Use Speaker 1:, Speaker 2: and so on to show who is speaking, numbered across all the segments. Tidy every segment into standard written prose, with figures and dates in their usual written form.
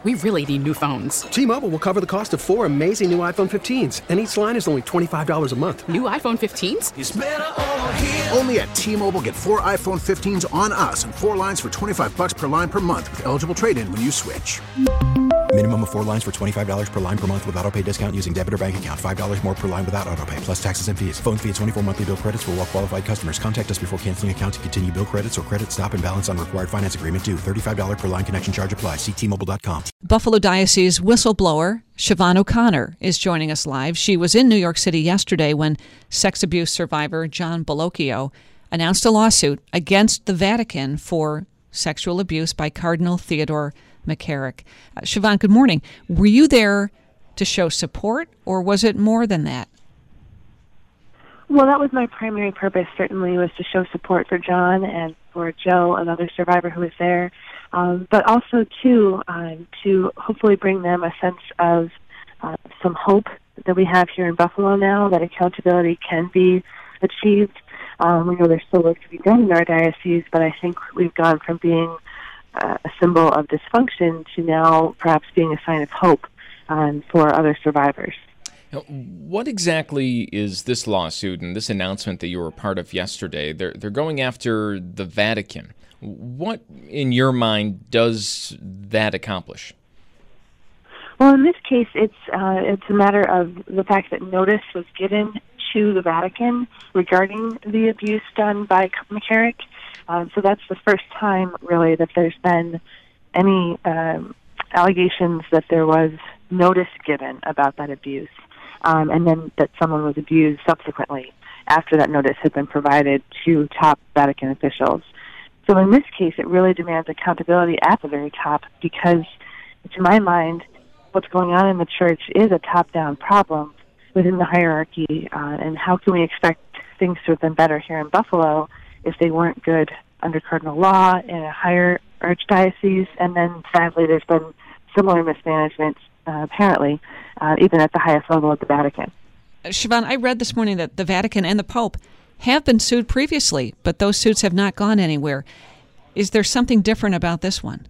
Speaker 1: We really need new phones.
Speaker 2: T-Mobile will cover the cost of 4 amazing new iPhone 15s, and each line is only $25 a month.
Speaker 1: New iPhone 15s?
Speaker 3: It's better over here.
Speaker 4: Only at T-Mobile, get 4 iPhone 15s on us and 4 lines for $25 per line per month with eligible trade-in when you switch.
Speaker 5: Minimum of 4 lines for $25 per line per month with autopay discount using debit or bank account. $5 more per line without autopay, plus taxes and fees. Phone fee at 24 monthly bill credits for well-qualified customers. Contact us before canceling account to continue bill credits or credit stop and balance on required finance agreement due. $35 per line connection charge applies. See T-Mobile.com.
Speaker 6: Buffalo Diocese whistleblower Siobhan O'Connor is joining us live. She was in New York City yesterday when sex abuse survivor John Bellocchio announced a lawsuit against the Vatican for sexual abuse by Cardinal Theodore McCarrick. Siobhan, good morning. Were you there to show support, or was it more than that?
Speaker 7: Well, that was my primary purpose, certainly, was to show support for John and for Joe, another survivor who was there, but also, too, to hopefully bring them a sense of some hope that we have here in Buffalo now, that accountability can be achieved. We know there's still work to be done in our diocese, but I think we've gone from being a symbol of dysfunction to now perhaps being a sign of hope for other survivors.
Speaker 8: Now, what exactly is this lawsuit and this announcement that you were a part of yesterday? They're going after the Vatican. What, in your mind, does that accomplish?
Speaker 7: Well, in this case, it's a matter of the fact that notice was given to the Vatican regarding the abuse done by McCarrick. So that's the first time, really, that there's been any allegations that there was notice given about that abuse, and then that someone was abused subsequently after that notice had been provided to top Vatican officials. So in this case, it really demands accountability at the very top because, to my mind, what's going on in the church is a top-down problem within the hierarchy, and how can we expect things to have been better here in Buffalo if they weren't good under cardinal law in a higher archdiocese? And then, sadly, there's been similar mismanagement, apparently, even at the highest level of the Vatican.
Speaker 6: Siobhan, I read this morning that the Vatican and the Pope have been sued previously, but those suits have not gone anywhere. Is there something different about this one?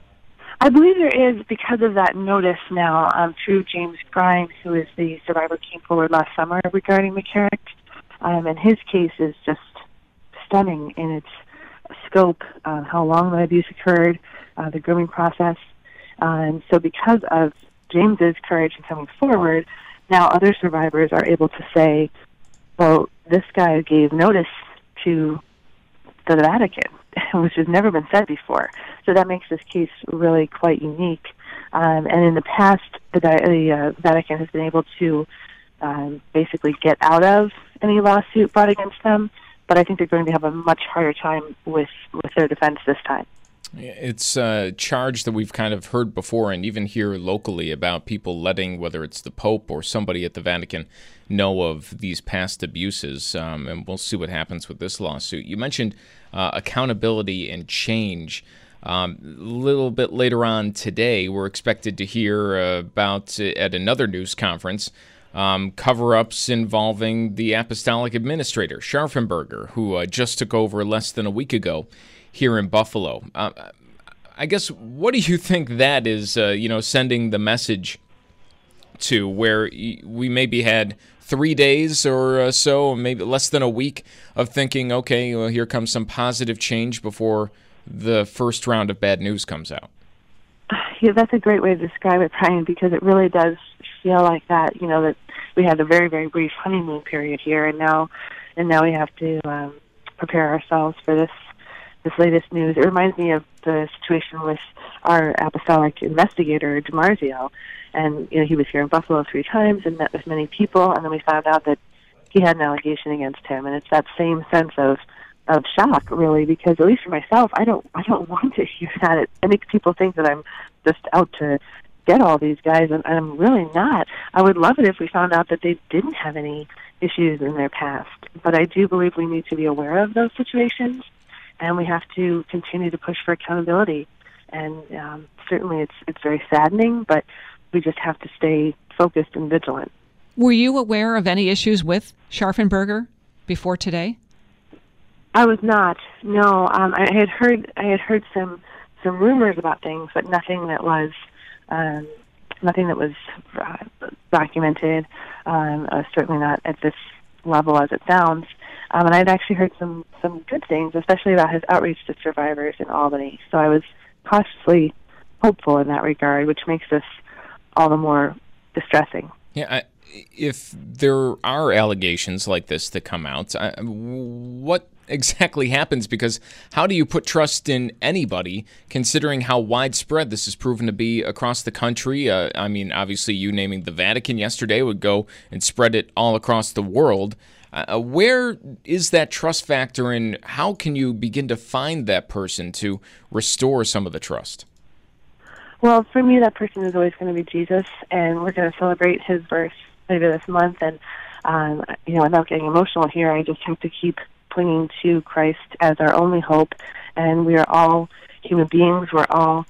Speaker 7: I believe there is, because of that notice now. True, James Grimes, who is the survivor, came forward last summer regarding McCarrick, and his case is just stunning in its scope, how long the abuse occurred, the grooming process. And so because of James's courage in coming forward, now other survivors are able to say, well, this guy gave notice to the Vatican, which has never been said before. So that makes this case really quite unique. And in the past, the Vatican has been able to basically get out of any lawsuit brought against them, but I think they're going to have a much harder time with their defense this time.
Speaker 8: It's a charge that we've kind of heard before, and even here locally, about people letting, whether it's the Pope or somebody at the Vatican, know of these past abuses, and we'll see what happens with this lawsuit. You mentioned accountability and change. A little bit later on today, we're expected to hear about, at another news conference, cover-ups involving the apostolic administrator, Scharfenberger, who just took over less than a week ago here in Buffalo. I guess, what do you think that is, sending the message to, where we maybe had 3 days or so, maybe less than a week, of thinking, okay, well, here comes some positive change before the first round of bad news comes out?
Speaker 7: Yeah, that's a great way to describe it, Brian, because it really does feel like that, that we had a very, very brief honeymoon period here, and now we have to prepare ourselves for this latest news. It reminds me of the situation with our apostolic investigator, DiMarzio, and he was here in Buffalo 3 times and met with many people, and then we found out that he had an allegation against him, and it's that same sense of shock, really, because at least for myself, I don't want to hear that. I think people think that I'm just out to get all these guys, and I'm really not. I would love it if we found out that they didn't have any issues in their past, but I do believe we need to be aware of those situations, and we have to continue to push for accountability. And certainly it's very saddening, but we just have to stay focused and vigilant.
Speaker 6: Were you aware of any issues with Scharfenberger before today?
Speaker 7: I was not. No, I had heard some rumors about things, but nothing that was Nothing that was documented, certainly not at this level as it sounds. And I'd actually heard some good things, especially about his outreach to survivors in Albany. So I was cautiously hopeful in that regard, which makes this all the more distressing.
Speaker 8: Yeah, if there are allegations like this that come out, what exactly happens? Because how do you put trust in anybody, considering how widespread this has proven to be across the country? I mean, obviously, you naming the Vatican yesterday would go and spread it all across the world. Where is that trust factor, and how can you begin to find that person to restore some of the trust?
Speaker 7: Well, for me, that person is always going to be Jesus, and we're going to celebrate his birth later this month. And, without getting emotional here, I just have to keep clinging to Christ as our only hope. And we are all human beings. We're all,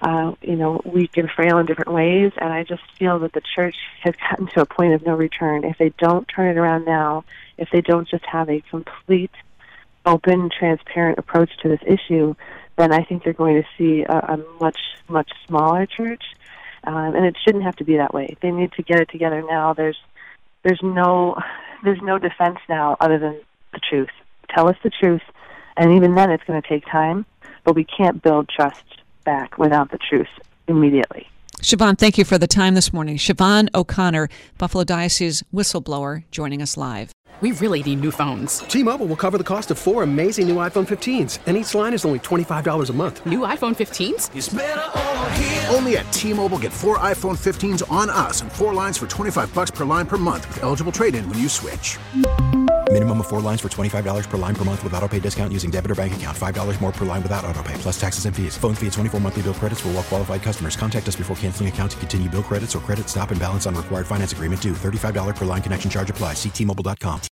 Speaker 7: weak and frail in different ways. And I just feel that the church has gotten to a point of no return. If they don't turn it around now, if they don't just have a complete, open, transparent approach to this issue, then I think they're going to see a much, much smaller church. And it shouldn't have to be that way. They need to get it together now. There's no defense now other than the truth. Tell us the truth, and even then it's going to take time, but we can't build trust back without the truth immediately.
Speaker 6: Siobhan, thank you for the time this morning. Siobhan O'Connor, Buffalo Diocese whistleblower, joining us live.
Speaker 1: We really need new phones.
Speaker 2: T-Mobile will cover the cost of 4 amazing new iPhone 15s, and each line is only $25 a month.
Speaker 1: New iPhone 15s?
Speaker 4: It's better over here. Only at T-Mobile, get 4 iPhone 15s on us and 4 lines for $25 per line per month with eligible trade-in when you switch.
Speaker 5: Minimum of 4 lines for $25 per line per month with autopay discount using debit or bank account. $5 more per line without autopay, plus taxes and fees. Phone fee at 24 monthly bill credits for well-qualified customers. Contact us before canceling account to continue bill credits or credit stop and balance on required finance agreement due. $35 per line connection charge applies. See T-Mobile.com.